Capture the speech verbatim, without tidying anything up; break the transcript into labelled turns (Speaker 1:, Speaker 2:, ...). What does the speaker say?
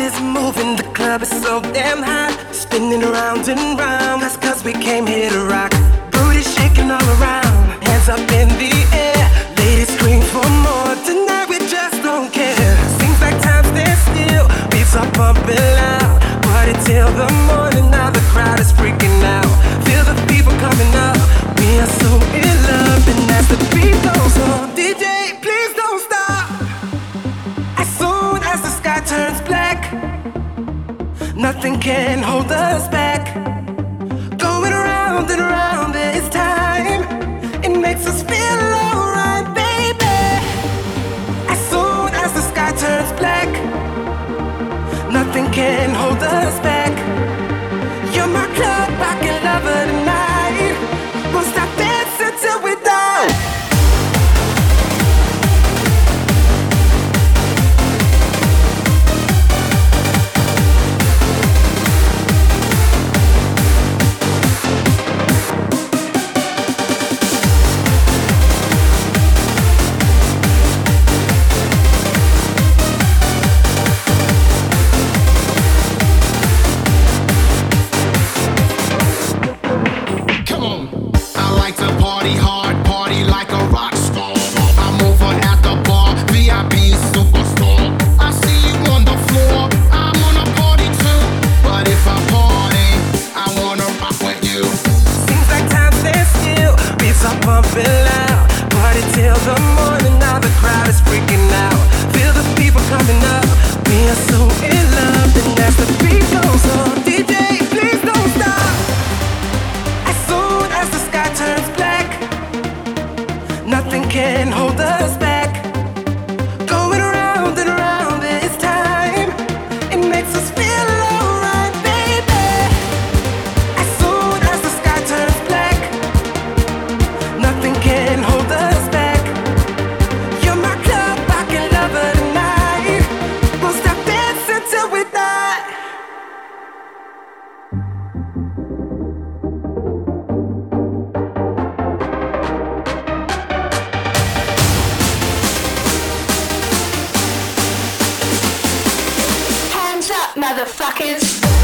Speaker 1: is moving, the club is so damn hot, spinning around and round. That's cause we came here to rock. Booty shaking all around, hands up in the air. Ladies scream for more, tonight we just don't care. Seems like time stands still, beats are pumping loud. Party till the morning, now the crowd is freaking out. Feel the people coming up, we are so in love. And as the beat goes on, D J, please don't stop. As soon as the sky turns black, nothing can hold us back. Going around and around this time, it makes us feel alright, baby. As soon as the sky turns black, nothing can hold us back. You're my club rockin' lover tonight. Won't stop dancing till we die.
Speaker 2: Motherfuckers.